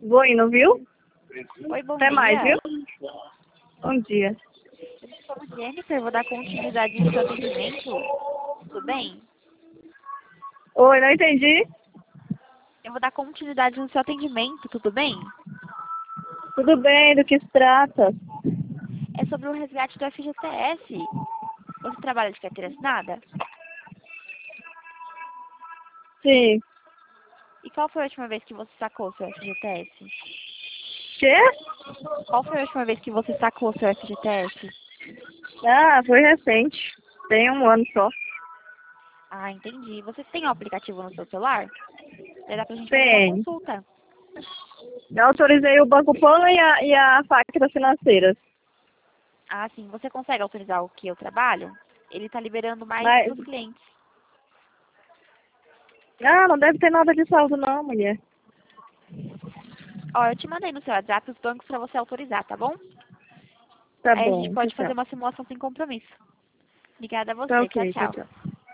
Vou indo, viu? Oi, bom Até dia. mais, viu? Bom dia. Eu me chamo Jennifer, vou dar continuidade no seu atendimento. Tudo bem? Oi, não entendi. Eu vou dar continuidade no seu atendimento, tudo bem? Tudo bem, do que se trata? É sobre o resgate do FGTS. Você trabalha de carteira assinada? Sim. E qual foi a última vez que você sacou o seu FGTS? Quê? Qual foi a última vez que você sacou o seu FGTS? Ah, foi recente. Tem um ano só. Ah, entendi. Você tem o aplicativo no seu celular? Daí dá pra gente fazer uma Tem. consulta. Eu autorizei o Banco Pan e a Factas Financeiras. Ah, sim. Você consegue autorizar o que eu trabalho? Ele tá liberando mais Mas, para os clientes. não deve ter nada de saldo não, mulher. Ó, eu te mandei no seu WhatsApp os bancos pra você autorizar, tá bom? Tá Aí a gente bom, pode fazer tchau. uma simulação sem compromisso. Obrigada a Tá você. Tchau, ok, tchau, tchau. tchau.